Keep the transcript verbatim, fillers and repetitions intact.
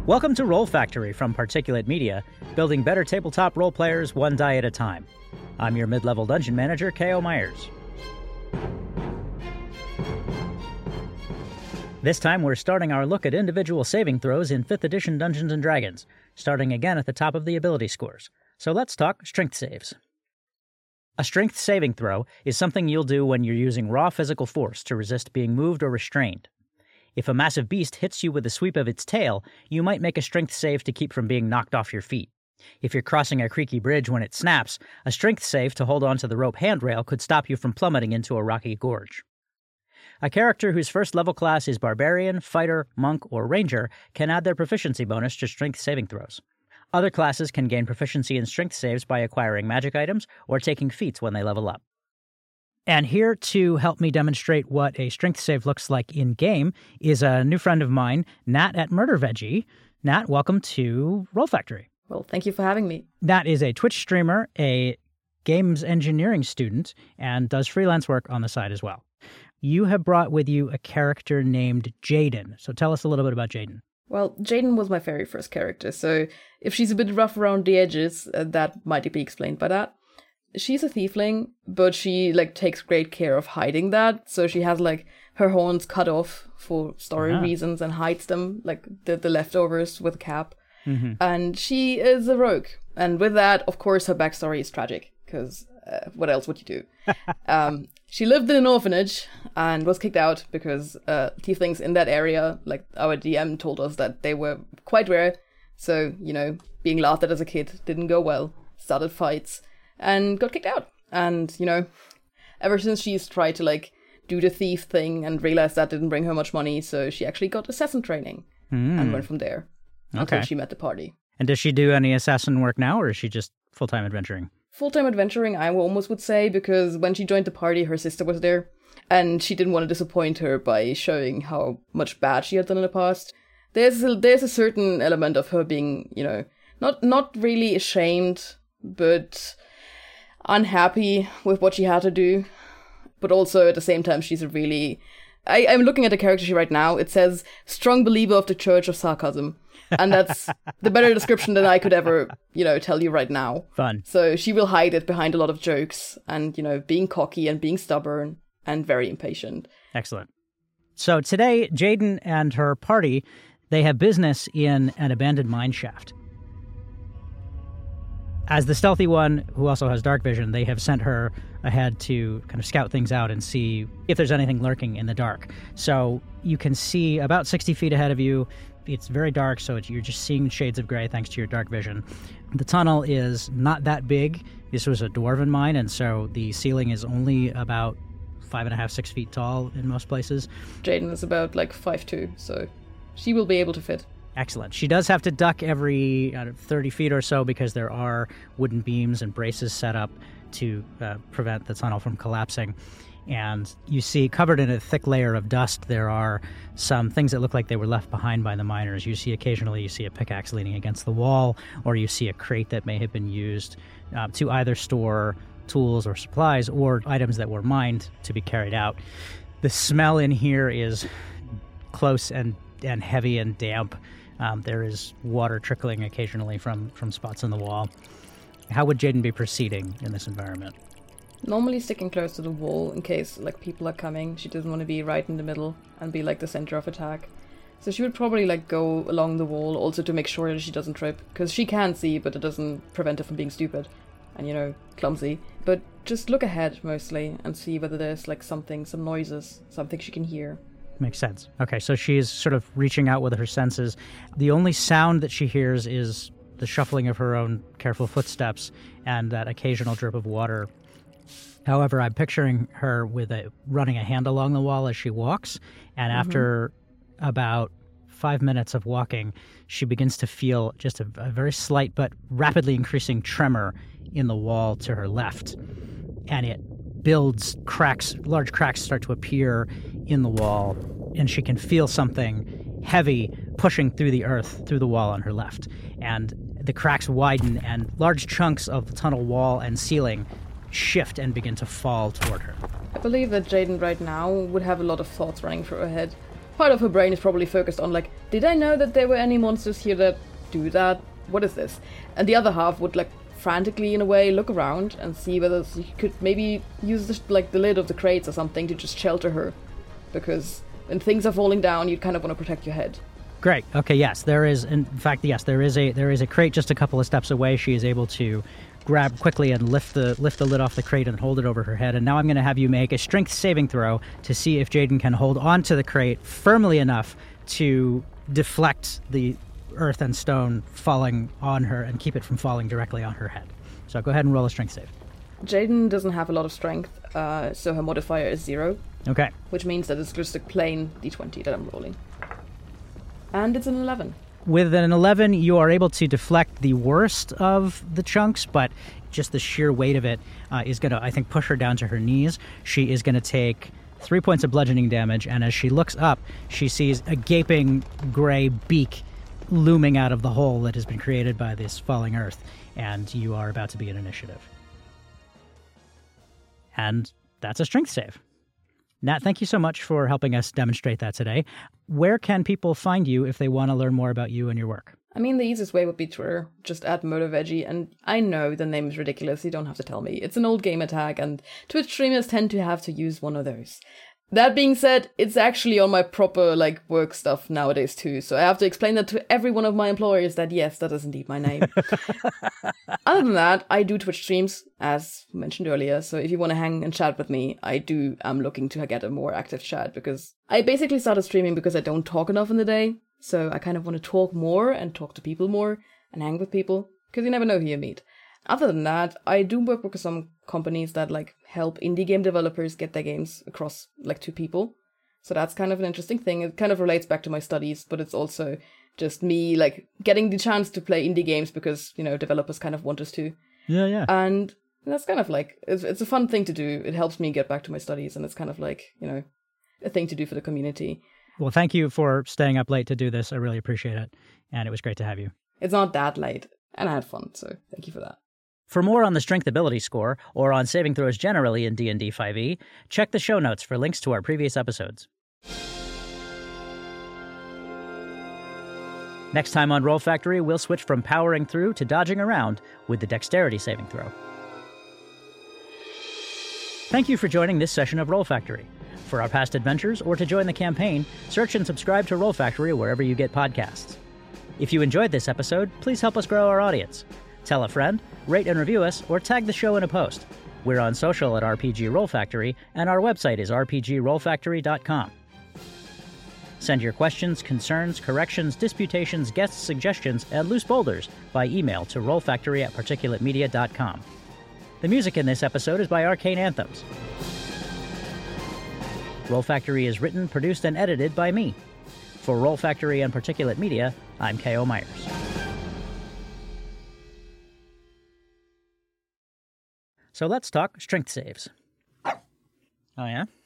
Welcome to Roll Factory from Particulate Media, building better tabletop role players one die at a time. I'm your mid-level dungeon manager, K O Myers. This time we're starting our look at individual saving throws in fifth edition Dungeons and Dragons, starting again at the top of the ability scores. So let's talk strength saves. A strength saving throw is something you'll do when you're using raw physical force to resist being moved or restrained. If a massive beast hits you with a sweep of its tail, you might make a strength save to keep from being knocked off your feet. If you're crossing a creaky bridge when it snaps, a strength save to hold onto the rope handrail could stop you from plummeting into a rocky gorge. A character whose first level class is Barbarian, Fighter, Monk, or Ranger can add their proficiency bonus to strength saving throws. Other classes can gain proficiency in strength saves by acquiring magic items or taking feats when they level up. And here to help me demonstrate what a strength save looks like in-game is a new friend of mine, Nat at Murder Veggie. Nat, welcome to Roll Factory. Well, thank you for having me. Nat is a Twitch streamer, a games engineering student, and does freelance work on the side as well. You have brought with you a character named Jaden. So tell us a little bit about Jaden. Well, Jaden was my very first character, so if she's a bit rough around the edges, uh, that might be explained by that. She's a tiefling, but she, like, takes great care of hiding that. So she has, like, her horns cut off for story uh-huh. reasons and hides them, like, the, the leftovers with a cap. Mm-hmm. And she is a rogue. And with that, of course, her backstory is tragic, because uh, what else would you do? um, she lived in an orphanage and was kicked out because uh, tieflings in that area, like, our D M told us that they were quite rare. So, you know, being laughed at as a kid didn't go well. Started fights. And got kicked out. And, you know, ever since she's tried to, like, do the thief thing and realized that didn't bring her much money, so she actually got assassin training mm. and went from there okay. until she met the party. And does she do any assassin work now, or is she just full-time adventuring? Full-time adventuring, I almost would say, because when she joined the party, her sister was there, and she didn't want to disappoint her by showing how much bad she had done in the past. There's a, there's a certain element of her being, you know, not not really ashamed, but unhappy with what she had to do, but also at the same time she's a really I, I'm looking at the character sheet right now. It says strong believer of the Church of Sarcasm, and that's the better description than I could ever, you know, tell you right now. Fun. So she will hide it behind a lot of jokes and, you know, being cocky and being stubborn and very impatient. Excellent. So today, Jaden and her party, they have business in an abandoned mine shaft. As the stealthy one, who also has dark vision, they have sent her ahead to kind of scout things out and see if there's anything lurking in the dark. So you can see about sixty feet ahead of you. It's very dark, so it's, you're just seeing shades of gray thanks to your dark vision. The tunnel is not that big. This was a dwarven mine, and so the ceiling is only about five and a half, six feet tall in most places. Jaden is about like five two, so she will be able to fit. Excellent. She does have to duck every uh, thirty feet or so because there are wooden beams and braces set up to uh, prevent the tunnel from collapsing. And you see, covered in a thick layer of dust, there are some things that look like they were left behind by the miners. You see occasionally, you see a pickaxe leaning against the wall, or you see a crate that may have been used uh, to either store tools or supplies or items that were mined to be carried out. The smell in here is close and, and heavy and damp. Um, there is water trickling occasionally from, from spots in the wall. How would Jaden be proceeding in this environment? Normally sticking close to the wall in case like people are coming. She doesn't want to be right in the middle and be like the center of attack. So she would probably like go along the wall also to make sure that she doesn't trip. Because she can see, but it doesn't prevent her from being stupid and, you know, clumsy. But just look ahead mostly and see whether there's like something, some noises, something she can hear. Makes sense. Okay, so she is sort of reaching out with her senses. The only sound that she hears is the shuffling of her own careful footsteps and that occasional drip of water. However, I'm picturing her with a running a hand along the wall as she walks, and mm-hmm. after about five minutes of walking, she begins to feel just a, a very slight but rapidly increasing tremor in the wall to her left. And it builds cracks, large cracks start to appear in the wall, and she can feel something heavy pushing through the earth, through the wall on her left. And the cracks widen, and large chunks of the tunnel wall and ceiling shift and begin to fall toward her. I believe that Jaden right now would have a lot of thoughts running through her head. part of her brain is probably focused on like, did I know that there were any monsters here that do that? What is this? And the other half would like frantically, in a way, look around and see whether she could maybe use the, like the lid of the crates or something to just shelter her, because when things are falling down, you kind of want to protect your head. Great. Okay. Yes, there is. In fact, yes, there is a there is a crate just a couple of steps away. She is able to grab quickly and lift the lift the lid off the crate and hold it over her head. And now I'm going to have you make a strength saving throw to see if Jayden can hold onto the crate firmly enough to deflect the earth and stone falling on her and keep it from falling directly on her head. So go ahead and roll a strength save. Jayden doesn't have a lot of strength, uh, so her modifier is zero. Okay. Which means that it's just a plain d twenty that I'm rolling. And it's an eleven. With an eleven, you are able to deflect the worst of the chunks, but just the sheer weight of it uh, is going to, I think, push her down to her knees. She is going to take three points of bludgeoning damage, and as she looks up, she sees a gaping gray beak looming out of the hole that has been created by this falling earth, and you are about to be an initiative. And that's a strength save. Nat, thank you so much for helping us demonstrate that today. Where can people find you if they want to learn more about you and your work? I mean, the easiest way would be Twitter. Just add MotoVeggie, and I know the name is ridiculous, you don't have to tell me. It's an old gamer tag, and Twitch streamers tend to have to use one of those. That being said, it's actually on my proper, like, work stuff nowadays too, so I have to explain that to every one of my employers that yes, that is indeed my name. Other than that, I do Twitch streams, as mentioned earlier, so if you want to hang and chat with me, I do am looking to get a more active chat, because I basically started streaming because I don't talk enough in the day, so I kind of want to talk more and talk to people more and hang with people, because you never know who you meet. Other than that, I do work with some companies that like help indie game developers get their games across like to people. So that's kind of an interesting thing. It kind of relates back to my studies, but it's also just me like getting the chance to play indie games because, you know, developers kind of want us to. Yeah, yeah. And that's kind of like, it's, it's a fun thing to do. It helps me get back to my studies, and it's kind of like, you know, a thing to do for the community. Well, thank you for staying up late to do this. I really appreciate it. And it was great to have you. It's not that late, and I had fun, so thank you for that. For more on the strength ability score, or on saving throws generally in D and D five e, check the show notes for links to our previous episodes. Next time on Roll Factory, we'll switch from powering through to dodging around with the dexterity saving throw. Thank you for joining this session of Roll Factory. For our past adventures, or to join the campaign, search and subscribe to Roll Factory wherever you get podcasts. If you enjoyed this episode, please help us grow our audience. Tell a friend, rate and review us, or tag the show in a post. We're on social at R P G Roll Factory, and our website is r p g roll factory dot com. Send your questions, concerns, corrections, disputations, guest suggestions, and loose boulders by email to rollfactory at particulate media dot com. The music in this episode is by Arcane Anthems. Roll Factory is written, produced, and edited by me. For Roll Factory and Particulate Media, I'm K O Myers. So let's talk strength saves. Oh, yeah?